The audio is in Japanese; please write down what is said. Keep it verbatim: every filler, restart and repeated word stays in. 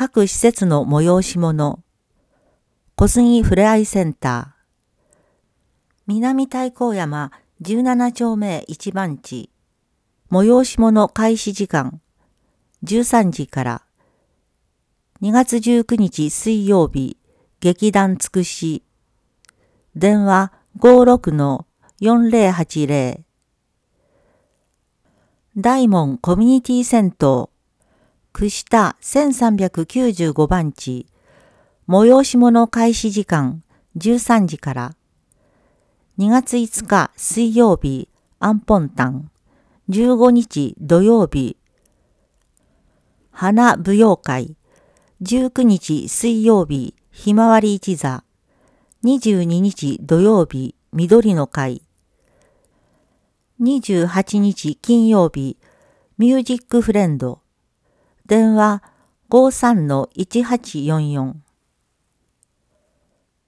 各施設の催し物。小杉ふれあいセンター。南太閤山じゅうなな丁目いち番地。催し物開始時間。じゅうさんじから。にがつじゅうくにち水曜日、劇団つくし。電話 ごろくのよんぜろはちぜろ。大門コミュニティ銭湯。串田せんさんびゃくきゅうじゅうご番地。催し物開始時間じゅうさんじから。にがついつか水曜日、アンポンタン。じゅうごにち土曜日、花舞踊会。じゅうくにち水曜日、ひまわり一座。にじゅうににち土曜日、緑の会。にじゅうはちにち金曜日、ミュージックフレンド。電話 ごさんのいちはちよんよん。